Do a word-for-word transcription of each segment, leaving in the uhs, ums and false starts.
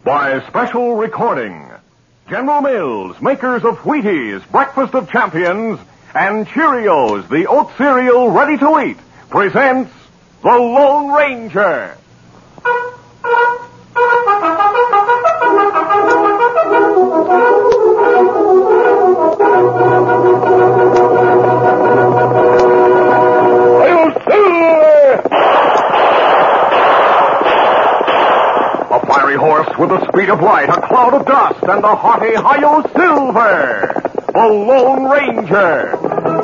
By special recording, General Mills, makers of Wheaties, Breakfast of Champions, and Cheerios, the oat cereal ready to eat, presents The Lone Ranger. A fiery horse with the speed of light, a cloud of dust, and the haughty Hi-Yo Silver, the Lone Ranger.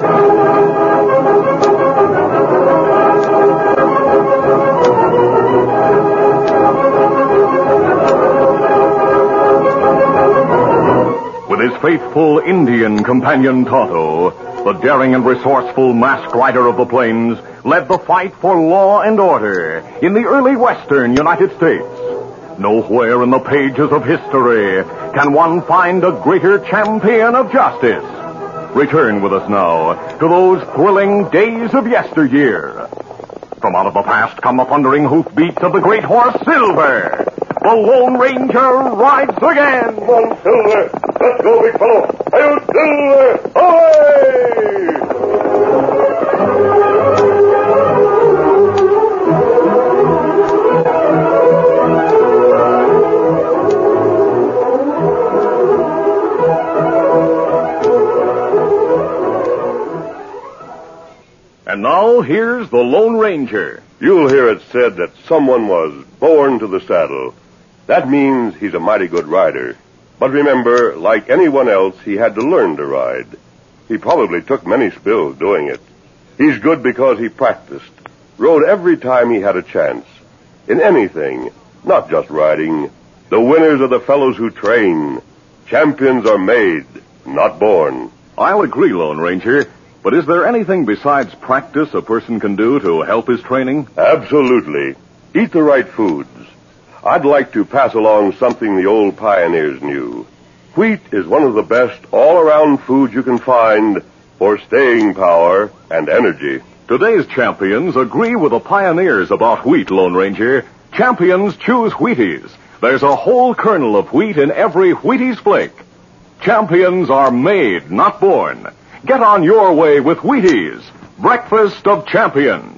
With his faithful Indian companion Tonto, the daring and resourceful masked rider of the plains led the fight for law and order in the early western United States. Nowhere in the pages of history can one find a greater champion of justice. Return with us now to those thrilling days of yesteryear. From out of the past come the thundering hoofbeats of the great horse Silver. The Lone Ranger rides again. Come on, Silver. Let's go, big fellow. Hi-yo, Silver. Away! And now, here's the Lone Ranger. You'll hear it said that someone was born to the saddle. That means he's a mighty good rider. But remember, like anyone else, he had to learn to ride. He probably took many spills doing it. He's good because he practiced, rode every time he had a chance. In anything, not just riding. The winners are the fellows who train. Champions are made, not born. I'll agree, Lone Ranger. But is there anything besides practice a person can do to help his training? Absolutely. Eat the right foods. I'd like to pass along something the old pioneers knew. Wheat is one of the best all-around foods you can find for staying power and energy. Today's champions agree with the pioneers about wheat, Lone Ranger. Champions choose Wheaties. There's a whole kernel of wheat in every Wheaties flake. Champions are made, not born. Get on your way with Wheaties, Breakfast of Champions.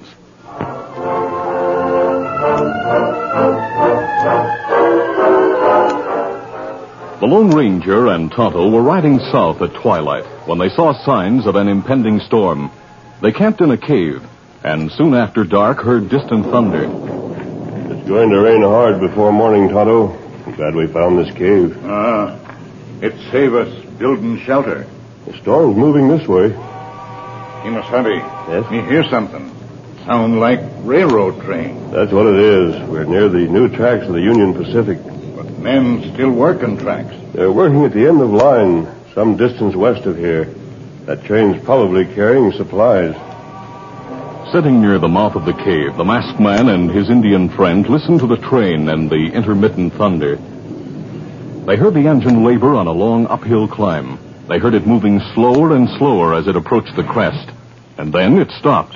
The Lone Ranger and Tonto were riding south at twilight when they saw signs of an impending storm. They camped in a cave, and soon after dark heard distant thunder. It's going to rain hard before morning, Tonto. I'm glad we found this cave. Ah, it save us building shelter. The storm's moving this way. Kimasabi. Yes? Me hear something. Sound like railroad train. That's what it is. We're near the new tracks of the Union Pacific. But men still working tracks. They're working at the end of line, some distance west of here. That train's probably carrying supplies. Sitting near the mouth of the cave, the masked man and his Indian friend listened to the train and the intermittent thunder. They heard the engine labor on a long uphill climb. They heard it moving slower and slower as it approached the crest. And then it stopped.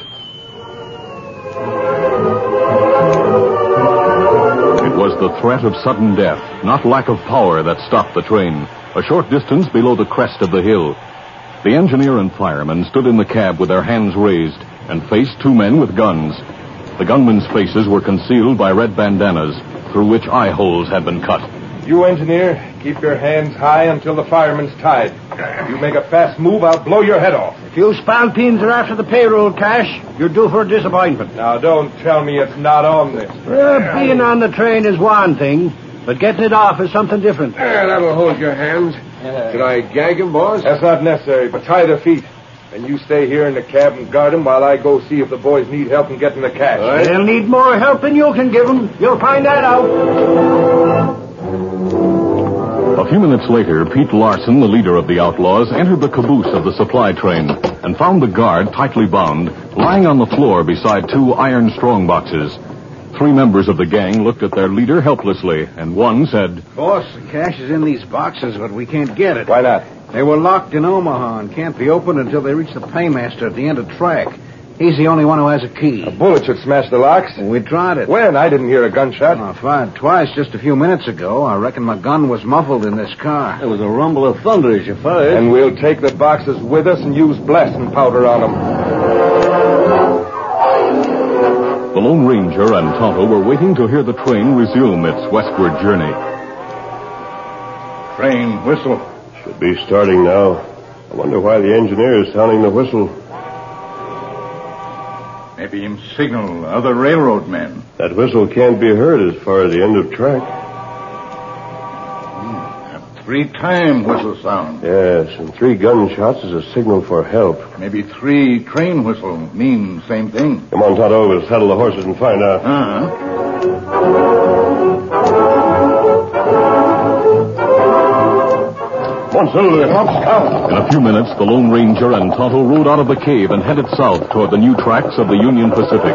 It was the threat of sudden death, not lack of power, that stopped the train. A short distance below the crest of the hill. The engineer and fireman stood in the cab with their hands raised and faced two men with guns. The gunmen's faces were concealed by red bandanas through which eye holes had been cut. You, engineer, keep your hands high until the fireman's tied. If you make a fast move, I'll blow your head off. If you spalpeens are after the payroll cash, you're due for a disappointment. Now, don't tell me it's not on this. Well, being on the train is one thing, but getting it off is something different. Yeah, that'll hold your hands. Should I gag him, boss? That's not necessary, but tie their feet. And you stay here in the cab and guard them while I go see if the boys need help in getting the cash. Right. They'll need more help than you can give them. You'll find that out. A few minutes later, Pete Larson, the leader of the outlaws, entered the caboose of the supply train and found the guard, tightly bound, lying on the floor beside two iron strongboxes. Three members of the gang looked at their leader helplessly, and one said, Boss, the cash is in these boxes, but we can't get it. Why not? They were locked in Omaha and can't be opened until they reach the paymaster at the end of track. He's the only one who has a key. A bullet should smash the locks. We tried it. When? I didn't hear a gunshot. Oh, I fired twice just a few minutes ago. I reckon my gun was muffled in this car. There was a rumble of thunder as you fired. And we'll take the boxes with us and use blasting powder on them. The Lone Ranger and Tonto were waiting to hear the train resume its westward journey. Train whistle. Should be starting now. I wonder why the engineer is sounding the whistle. Maybe him signal other railroad men. That whistle can't be heard as far as the end of track. A three-time whistle sound. Yes, and three gunshots is a signal for help. Maybe three train whistle mean same thing. Come on, Tonto. We'll saddle the horses and find out. Uh-huh. Come on, Silver. In a few minutes, the Lone Ranger and Tonto rode out of the cave and headed south toward the new tracks of the Union Pacific.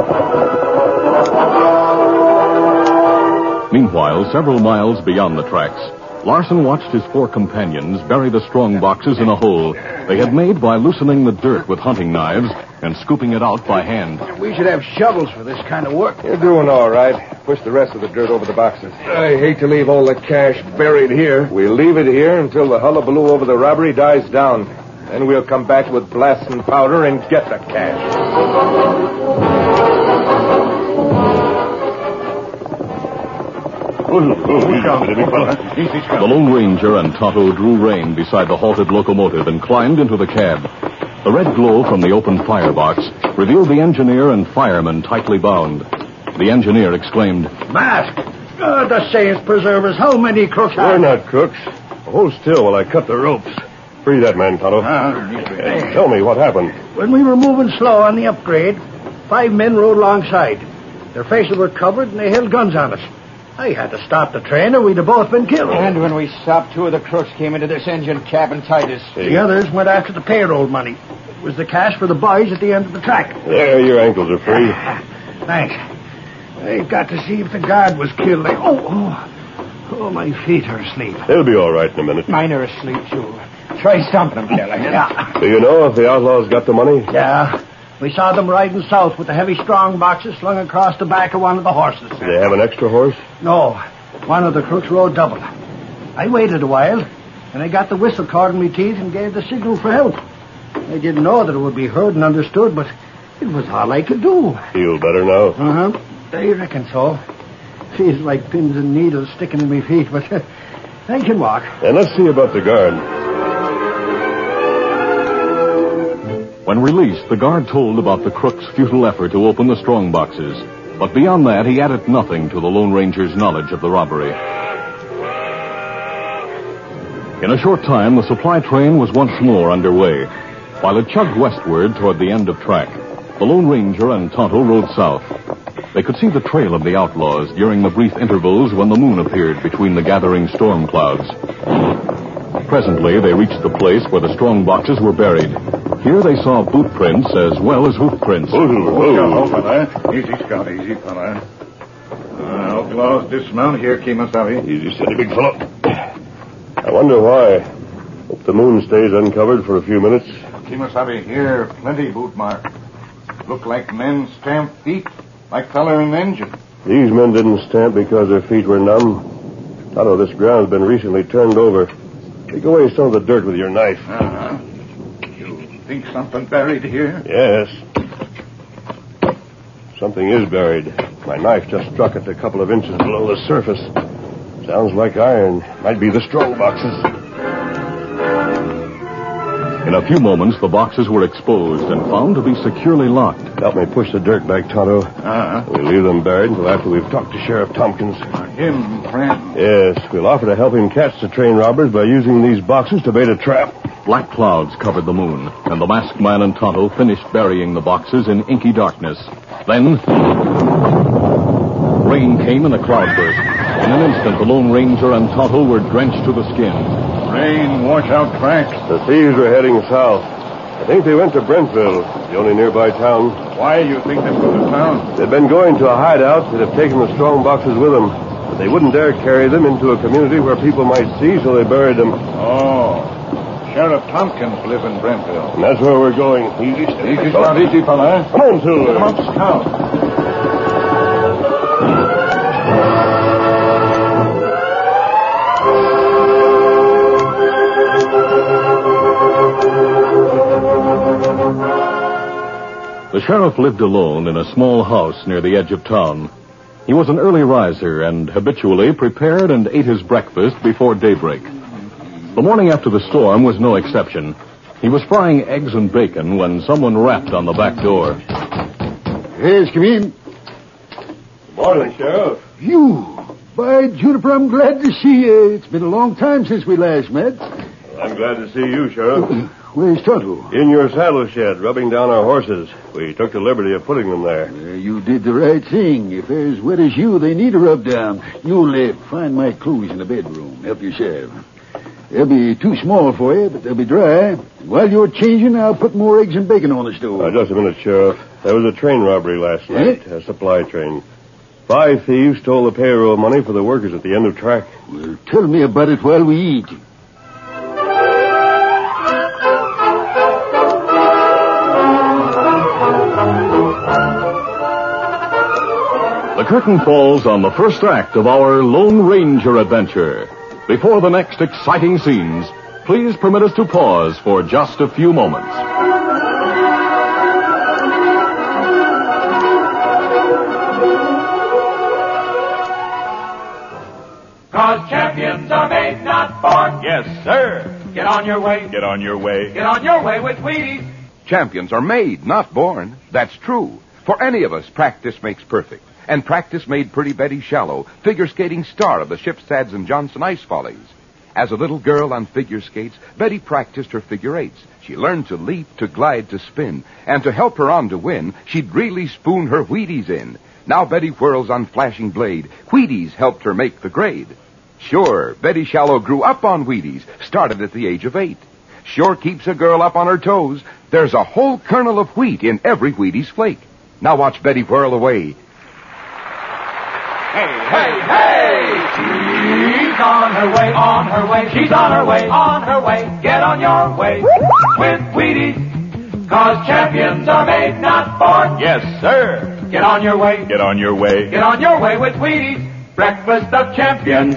Meanwhile, several miles beyond the tracks, Larson watched his four companions bury the strong boxes in a hole they had made by loosening the dirt with hunting knives and scooping it out by hand. We should have shovels for this kind of work. You're doing all right. Push the rest of the dirt over the boxes. I hate to leave all the cash buried here. We'll leave it here until the hullabaloo over the robbery dies down. Then we'll come back with blasting powder and get the cash. The Lone Ranger and Tonto drew rein beside the halted locomotive and climbed into the cab. The red glow from the open firebox revealed the engineer and fireman tightly bound. The engineer exclaimed, Mask! God, the saints preserve us. How many crooks We're are there? not crooks. Hold still while I cut the ropes. Free that man, Tonto. Ah, Hey, tell me what happened. When we were moving slow on the upgrade, five men rode alongside. Their faces were covered and they held guns on us. I had to stop the train or we'd have both been killed. And when we stopped, two of the crooks came into this engine cab and tied us. The others went after the payroll money. It was the cash for the boys at the end of the track. There, your ankles are free. Thanks. I've got to see if the guard was killed. I, oh, oh, oh, my feet are asleep. They'll be all right in a minute. Mine are asleep, too. Try stomping them, Kelly. Yeah. Do you know if the outlaws got the money? Yeah. We saw them riding south with the heavy strong boxes slung across the back of one of the horses. Do they have an extra horse? No. One of the crooks rode double. I waited a while, and I got the whistle cord in my teeth and gave the signal for help. I didn't know that it would be heard and understood, but it was all I could do. Feel better now? Uh-huh. I reckon so. Feels like pins and needles sticking in my feet, but uh, I can walk. And let's see about the guard. When released, the guard told about the crook's futile effort to open the strong boxes. But beyond that, he added nothing to the Lone Ranger's knowledge of the robbery. In a short time, the supply train was once more underway. While it chugged westward toward the end of track, the Lone Ranger and Tonto rode south. They could see the trail of the outlaws during the brief intervals when the moon appeared between the gathering storm clouds. Presently, they reached the place where the strong boxes were buried. Here they saw boot prints as well as hoof prints. Oh, oh, fella. Easy, Scout, easy, fella. Uh, outlaws dismount here, Kemosabe. Easy, steady, big fellow. I wonder why. Hope the moon stays uncovered for a few minutes. Kemosabe, here, plenty boot mark. Look like men stamped feet, like feller in the engine. These men didn't stamp because their feet were numb. I know this ground's been recently turned over. Take away some of the dirt with your knife. Uh-huh. You think something buried here? Yes. Something is buried. My knife just struck it a couple of inches below the surface. Sounds like iron. Might be the strong boxes. In a few moments, the boxes were exposed and found to be securely locked. Help me push the dirt back, Tonto. Uh-huh. We'll leave them buried until after we've talked to Sheriff Tompkins. Him, friend. Yes, we'll offer to help him catch the train robbers by using these boxes to bait a trap. Black clouds covered the moon, and the masked man and Tonto finished burying the boxes in inky darkness. Then, rain came in a cloudburst. In an instant, the Lone Ranger and Tonto were drenched to the skin. Rain, wash out tracks. The thieves are heading south. I think they went to Brentville, the only nearby town. Why you think they've go to town? They've been going to a hideout that have taken the strong boxes with them. They wouldn't dare carry them into a community where people might see, so they buried them. Oh. Sheriff Tompkins live in Brentville. And that's where we're going. Easy, steady. Easy, Scout, easy, fella. Come on, Silver. Come on, Scout. The sheriff lived alone in a small house near the edge of town. He was an early riser and habitually prepared and ate his breakfast before daybreak. The morning after the storm was no exception. He was frying eggs and bacon when someone rapped on the back door. Yes, come in. Good morning, Sheriff. You. By Juniper, I'm glad to see you. It's been a long time since we last met. Well, I'm glad to see you, Sheriff. Where's Tonto? In your saddle shed, rubbing down our horses. We took the liberty of putting them there. Uh, you did the right thing. If they're as wet as you, they need a rub down. You'll uh, find my clothes in the bedroom. Help yourself. They'll be too small for you, but they'll be dry. While you're changing, I'll put more eggs and bacon on the stove. Uh, just a minute, Sheriff. There was a train robbery last night, a supply train. Five thieves stole the payroll money for the workers at the end of track. Well, tell me about it while we eat. The curtain falls on the first act of our Lone Ranger adventure. Before the next exciting scenes, please permit us to pause for just a few moments. Cause champions are made, not born. Yes, sir. Get on your way. Get on your way. Get on your way with Wheaties. Champions are made, not born. That's true. For any of us, practice makes perfect. And practice made pretty Betty Shallow, figure skating star of the Shipsads and Johnson Ice Follies. As a little girl on figure skates, Betty practiced her figure eights. She learned to leap, to glide, to spin. And to help her on to win, she'd really spoon her Wheaties in. Now Betty whirls on flashing blade. Wheaties helped her make the grade. Sure, Betty Shallow grew up on Wheaties, started at the age of eight. Sure keeps a girl up on her toes. There's a whole kernel of wheat in every Wheaties flake. Now watch Betty whirl away. Hey, hey, hey! She's on her way, on her way. She's on her way, on her way. Get on your way with Wheaties. Cause champions are made, not born. Yes, sir. Get on your way. Get on your way. Get on your way with Wheaties. Breakfast of champions.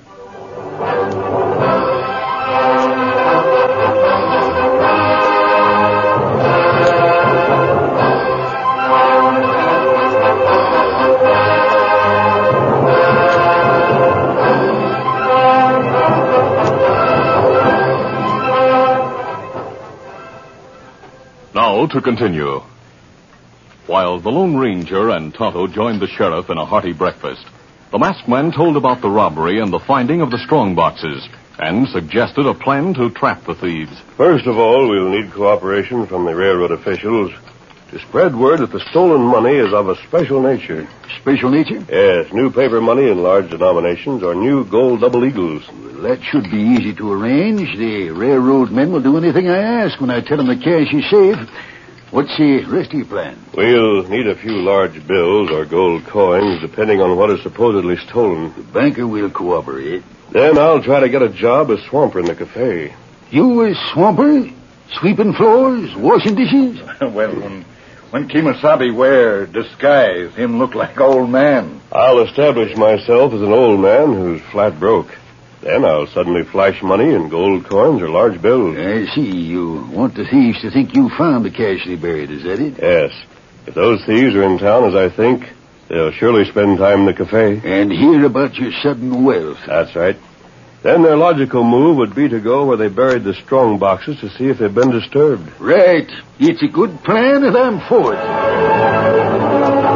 Now to continue. While the Lone Ranger and Tonto joined the sheriff in a hearty breakfast, the masked man told about the robbery and the finding of the strong boxes, and suggested a plan to trap the thieves. First of all, we'll need cooperation from the railroad officials to spread word that the stolen money is of a special nature. Special nature? Yes, new paper money in large denominations or new gold double eagles. Well, that should be easy to arrange. The railroad men will do anything I ask when I tell them the cash is safe. What's the rest of your plan? We'll need a few large bills or gold coins, depending on what is supposedly stolen. The banker will cooperate. Then I'll try to get a job as swamper in the cafe. You a swamper? Sweeping floors? Washing dishes? Well, when, when Kemosabe wear disguise, him look like old man. I'll establish myself as an old man who's flat broke. Then I'll suddenly flash money in gold coins or large bills. I see. You want the thieves to think you found the cash they buried, is that it? Yes. If those thieves are in town, as I think, they'll surely spend time in the cafe. And hear about your sudden wealth. That's right. Then their logical move would be to go where they buried the strong boxes to see if they've been disturbed. Right. It's a good plan, and I'm for it.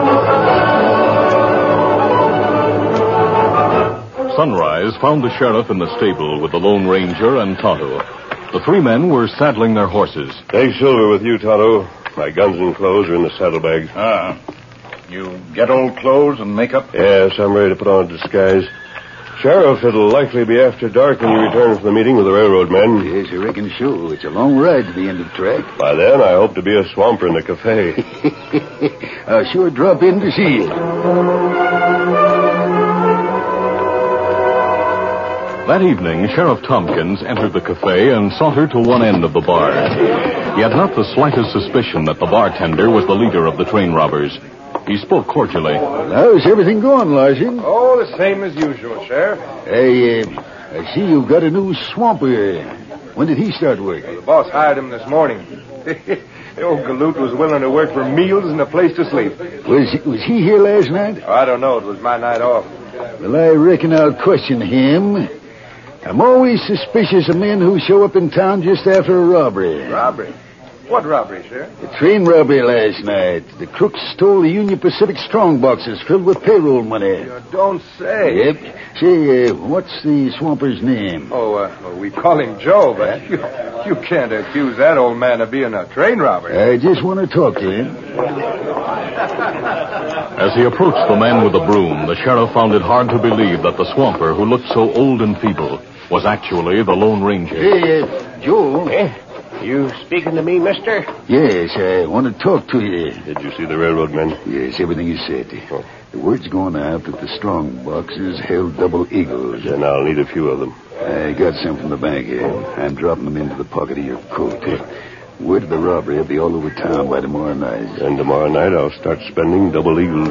Sunrise found the sheriff in the stable with the Lone Ranger and Tonto. The three men were saddling their horses. Take Silver with you, Tonto. My guns and clothes are in the saddlebags. Ah. You get old clothes and makeup? Yes, I'm ready to put on a disguise. Sheriff, it'll likely be after dark when you return from the meeting with the railroad men. Yes, I reckon so. It's a long ride to the end of the track. By then, I hope to be a swamper in the cafe. I'll sure drop in to see you. That evening, Sheriff Tompkins entered the cafe and sauntered to one end of the bar. He had not the slightest suspicion that the bartender was the leader of the train robbers. He spoke cordially. How's everything going, Larson? Oh, the same as usual, Sheriff. Hey, uh, I see you've got a new swamper. When did he start work? Well, the boss hired him this morning. The old galoot was willing to work for meals and a place to sleep. Was, was he here last night? Oh, I don't know. It was my night off. Well, I reckon I'll question him. I'm always suspicious of men who show up in town just after a robbery. Robbery? What robbery, Sheriff? The train robbery last night. The crooks stole the Union Pacific strong boxes filled with payroll money. You don't say. Yep. Say, uh, what's the swamper's name? Oh, uh, well, we call him Joe, but you, you can't accuse that old man of being a train robber. I just want to talk to him. As he approached the man with the broom, the sheriff found it hard to believe that the swamper, who looked so old and feeble, was actually the Lone Ranger. Hey, uh, Joe. Eh? You speaking to me, mister? Yes, I want to talk to you. Did you see the railroad men? Yes, everything you said. Oh. The word's going out that the strong boxes held double eagles. Then I'll need a few of them. I got some from the bank here. I'm dropping them into the pocket of your coat. Word of the robbery will be all over town by tomorrow night. And tomorrow night I'll start spending double eagles.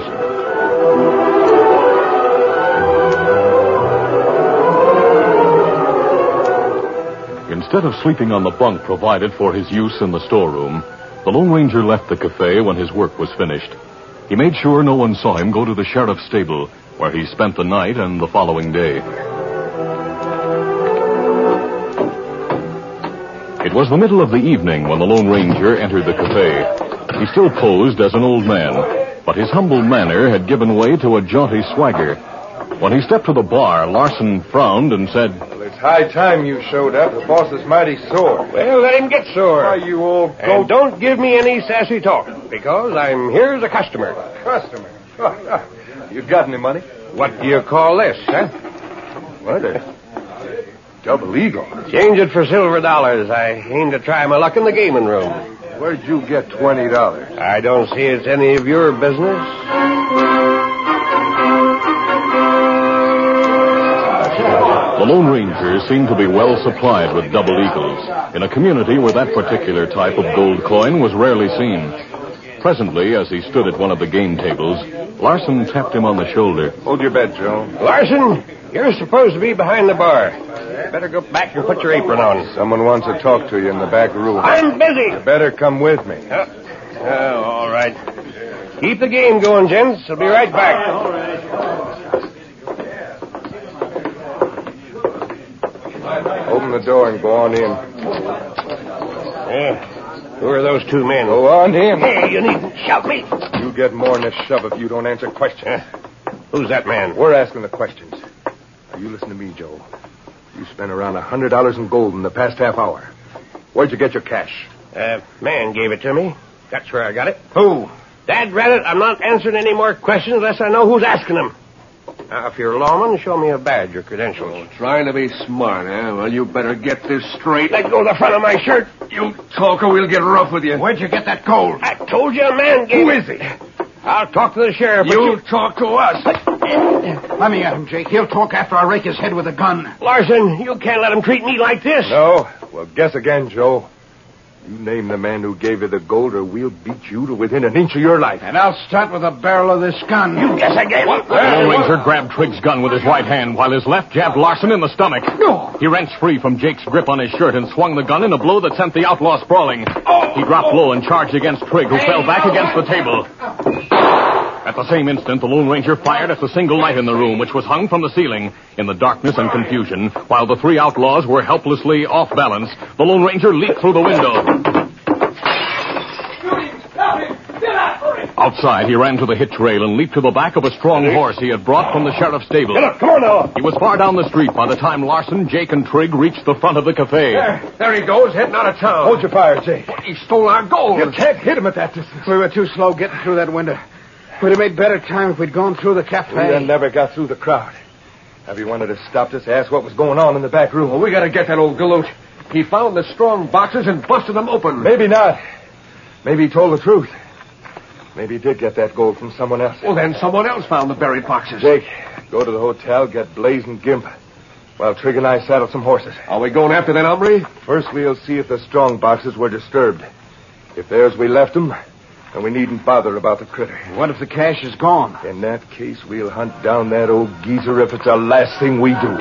Instead of sleeping on the bunk provided for his use in the storeroom, the Lone Ranger left the cafe when his work was finished. He made sure no one saw him go to the sheriff's stable, where he spent the night and the following day. It was the middle of the evening when the Lone Ranger entered the cafe. He still posed as an old man, but his humble manner had given way to a jaunty swagger. When he stepped to the bar, Larson frowned and said, Well, it's high time you showed up. The boss is mighty sore. Well, let him get sore. Why, you old goat. And don't give me any sassy talk, because I'm here as a customer. Customer? You got any money? What do you call this, huh? What? A double eagle. Change it for silver dollars. I aim to try my luck in the gaming room. Where'd you get twenty dollars? I don't see it's any of your business. The Lone Ranger seemed to be well supplied with double eagles in a community where that particular type of gold coin was rarely seen. Presently, as he stood at one of the game tables, Larson tapped him on the shoulder. Hold your bet, Joe. Larson, you're supposed to be behind the bar. Better go back and put your apron on. Someone wants to talk to you in the back room. I'm busy. You better come with me. Uh, oh, all right. Keep the game going, gents. I'll be right back. All right. Open the door and go on in. Yeah. Who are those two men? Go on in. Hey, you needn't shout me. You get more than a shove if you don't answer questions. Uh, who's that man? We're asking the questions. Now, you listen to me, Joe. You spent around a hundred dollars in gold in the past half hour. Where'd you get your cash? Uh, man gave it to me. That's where I got it. Who? Dad ran it. I'm not answering any more questions unless I know who's asking them. Now, if you're a lawman, show me a badge or credentials. Oh, trying to be smart, eh? Well, you better get this straight. Let go of the front of my shirt. You talk or we'll get rough with you. Where'd you get that gold? I told you a man gave Who it. is he? I'll talk to the sheriff. You, you talk to us. Let me at him, Jake. He'll talk after I rake his head with a gun. Larson, you can't let him treat me like this. No? Well, guess again, Joe. You name the man who gave you the gold, or we'll beat you to within an inch of your life. And I'll start with the barrel of this gun. You guess again. What? The Lone Ranger grabbed Trigg's gun with his right hand, while his left jabbed Larson in the stomach. No. He wrenched free from Jake's grip on his shirt and swung the gun in a blow that sent the outlaw sprawling. Oh. He dropped low and charged against Trigg, who Hey, fell back no. against the table. At the same instant, the Lone Ranger fired at the single light in the room, which was hung from the ceiling. In the darkness and confusion, while the three outlaws were helplessly off balance, the Lone Ranger leaped through the window. Outside, he ran to the hitch rail and leaped to the back of a strong horse he had brought from the sheriff's stable. Get up, come on now. He was far down the street by the time Larson, Jake, and Trigg reached the front of the cafe. There, there he goes, heading out of town. Hold your fire, Jake. He stole our gold. You can't hit him at that distance. We were too slow getting through that window. We'd have made better time if we'd gone through the cafe. We then never got through the crowd. Everyone would have stopped us to ask what was going on in the back room. Well, we gotta get that old galoot. He found the strong boxes and busted them open. Maybe not. Maybe he told the truth. Maybe he did get that gold from someone else. Well, then someone else found the buried boxes. Jake, go to the hotel, get Blaze and Gimp. Well, Trigger and I saddled some horses. Are we going after that hombre? First, we'll see if the strong boxes were disturbed. If there's we left them, then we needn't bother about the critter. What if the cash is gone? In that case, we'll hunt down that old geezer if it's the last thing we do.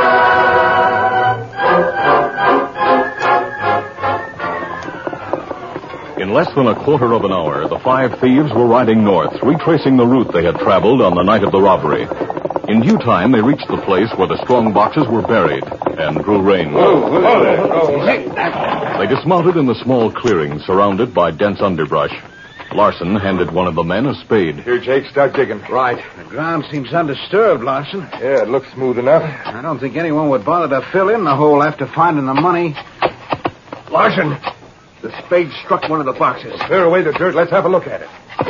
In less than a quarter of an hour, the five thieves were riding north, retracing the route they had traveled on the night of the robbery. In due time, they reached the place where the strong boxes were buried and drew rein. Oh, oh, oh. They dismounted in the small clearing surrounded by dense underbrush. Larson handed one of the men a spade. Here, Jake, start digging. Right. The ground seems undisturbed, Larson. Yeah, it looks smooth enough. I don't think anyone would bother to fill in the hole after finding the money. Larson, the spade struck one of the boxes. Clear away the dirt. Let's have a look at it.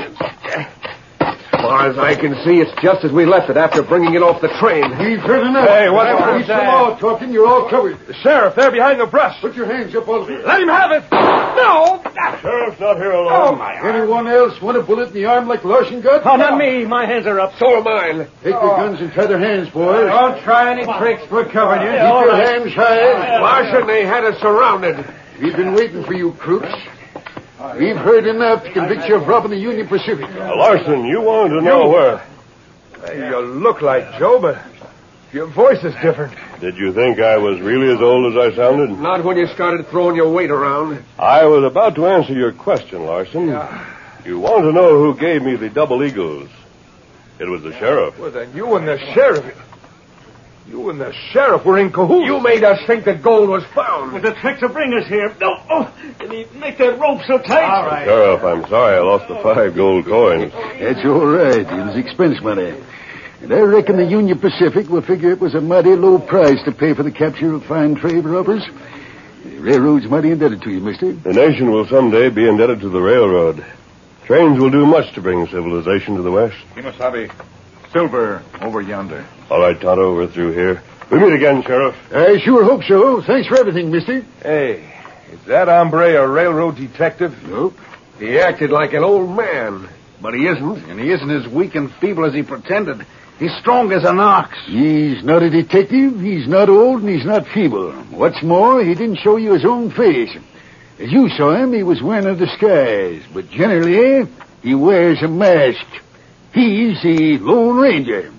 As far as I can see, it's just as we left it after bringing it off the train. We've heard enough. Hey, what's After that? some more talking, you're all covered. The sheriff, they're behind the brush. Put your hands up, all of you. Let him have it. No. Sheriff's not here alone. Oh, my. Anyone else want a bullet in the arm like Larson got? Oh, not me. My hands are up. So are mine. Take your guns and try their hands, boys. Don't try any tricks. We're covered. You Keep your hands high. Larson, they had us surrounded. We've been waiting for you, crooks. We've heard enough to convict you of robbing the Union Pacific. Uh, Larson, you wanted to know where. Hey, you look like Joe, but your voice is different. Did you think I was really as old as I sounded? Not when you started throwing your weight around. I was about to answer your question, Larson. Yeah. You want to know who gave me the double eagles. It was the sheriff. Well, then you and the sheriff... You and the sheriff were in cahoots. You made us think that gold was found. With the trick to bring us here. No. Oh, did he make that rope so tight? All right. Sheriff, I'm sorry I lost the five gold coins. That's all right. It was expense money. And I reckon the Union Pacific will figure it was a mighty low price to pay for the capture of fine trade robbers. The railroad's mighty indebted to you, mister. The nation will someday be indebted to the railroad. Trains will do much to bring civilization to the west. Kimosabe, silver over yonder. All right, Tonto, we're through here. We meet again, Sheriff. I sure hope so. Thanks for everything, mister. Hey, is that hombre a railroad detective? Nope. He acted like an old man, but he isn't. And he isn't as weak and feeble as he pretended. He's strong as an ox. He's not a detective, he's not old, and he's not feeble. What's more, he didn't show you his own face. As you saw him, he was wearing a disguise, but generally, he wears a mask. He's the Lone Ranger.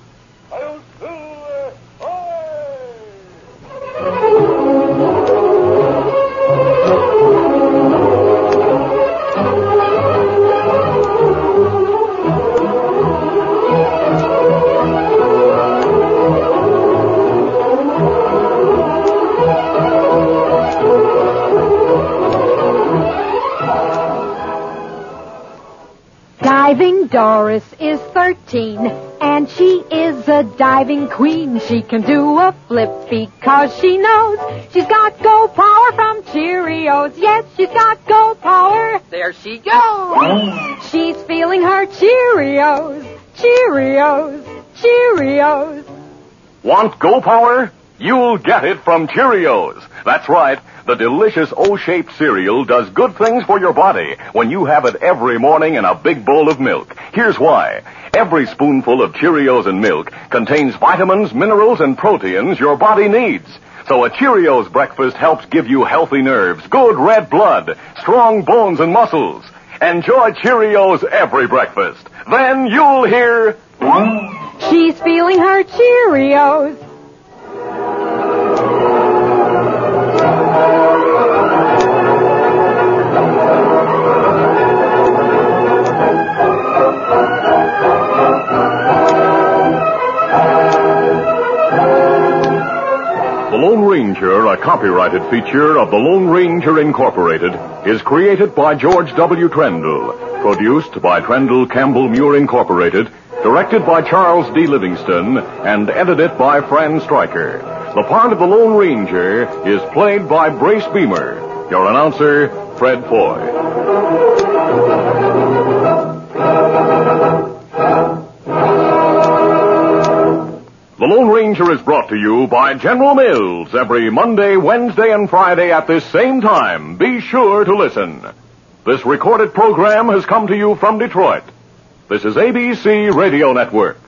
Diving Doris is thirteen, and she is a diving queen. She can do a flip because she knows she's got gold power from Cheerios. Yes, she's got gold power. There she goes. She's feeling her Cheerios, Cheerios, Cheerios. Want Go Power? You'll get it from Cheerios. That's right. The delicious O-shaped cereal does good things for your body when you have it every morning in a big bowl of milk. Here's why. Every spoonful of Cheerios and milk contains vitamins, minerals, and proteins your body needs. So a Cheerios breakfast helps give you healthy nerves, good red blood, strong bones and muscles. Enjoy Cheerios every breakfast. Then you'll hear... She's feeling her Cheerios. The Lone Ranger, a copyrighted feature of the Lone Ranger Incorporated, is created by George W. Trendle, produced by Trendle Campbell Muir Incorporated, directed by Charles D. Livingston, and edited by Fran Stryker. The part of the Lone Ranger is played by Brace Beamer. Your announcer, Fred Foy. The Lone Ranger is brought to you by General Mills every Monday, Wednesday, and Friday at this same time. Be sure to listen. This recorded program has come to you from Detroit. This is A B C Radio Network.